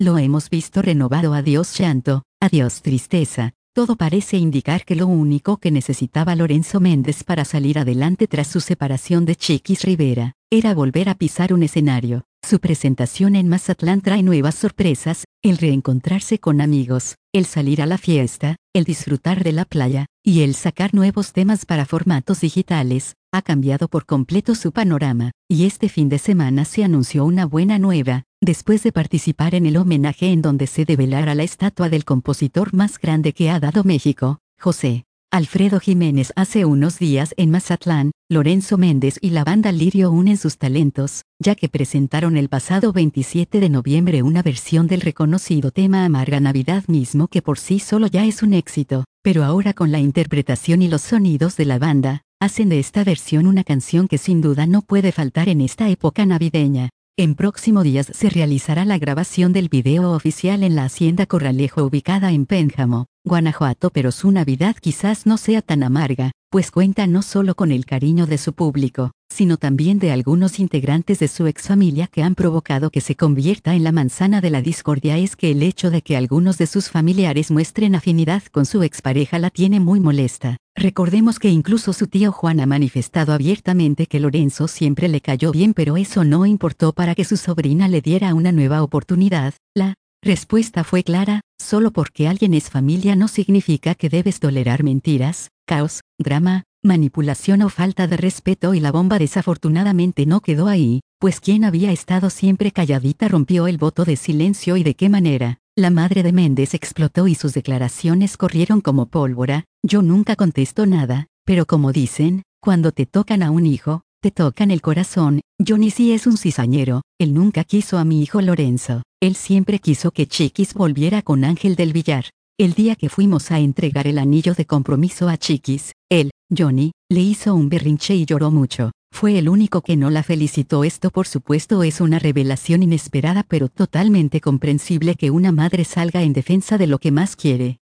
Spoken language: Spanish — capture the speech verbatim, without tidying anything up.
Lo hemos visto renovado. Adiós llanto, adiós tristeza. Todo parece indicar que lo único que necesitaba Lorenzo Méndez para salir adelante tras su separación de Chiquis Rivera, era volver a pisar un escenario. Su presentación en Mazatlán trae nuevas sorpresas, el reencontrarse con amigos, el salir a la fiesta, el disfrutar de la playa, y el sacar nuevos temas para formatos digitales, ha cambiado por completo su panorama, y este fin de semana se anunció una buena nueva, después de participar en el homenaje en donde se develara la estatua del compositor más grande que ha dado México, José Alfredo Jiménez. Hace unos días en Mazatlán, Lorenzo Méndez y la banda Lirio unen sus talentos, ya que presentaron el pasado veintisiete de noviembre una versión del reconocido tema Amarga Navidad, mismo que por sí solo ya es un éxito, pero ahora con la interpretación y los sonidos de la banda, hacen de esta versión una canción que sin duda no puede faltar en esta época navideña. En próximos días se realizará la grabación del video oficial en la Hacienda Corralejo ubicada en Pénjamo, Guanajuato, pero su Navidad quizás no sea tan amarga, pues cuenta no solo con el cariño de su público, sino también de algunos integrantes de su exfamilia que han provocado que se convierta en la manzana de la discordia. Es que el hecho de que algunos de sus familiares muestren afinidad con su expareja la tiene muy molesta. Recordemos que incluso su tío Juan ha manifestado abiertamente que Lorenzo siempre le cayó bien, pero eso no importó para que su sobrina le diera una nueva oportunidad. La respuesta fue clara: solo porque alguien es familia no significa que debes tolerar mentiras, caos, drama, manipulación o falta de respeto. Y la bomba desafortunadamente no quedó ahí, pues quien había estado siempre calladita rompió el voto de silencio. ¿Y de qué manera? La madre de Méndez explotó y sus declaraciones corrieron como pólvora. Yo nunca contesto nada, pero como dicen, cuando te tocan a un hijo, te tocan el corazón. Johnny sí es un cizañero, él nunca quiso a mi hijo Lorenzo, él siempre quiso que Chiquis volviera con Ángel del Villar. El día que fuimos a entregar el anillo de compromiso a Chiquis, él, Johnny, le hizo un berrinche y lloró mucho. Fue el único que no la felicitó. Esto por supuesto es una revelación inesperada, pero totalmente comprensible que una madre salga en defensa de lo que más quiere.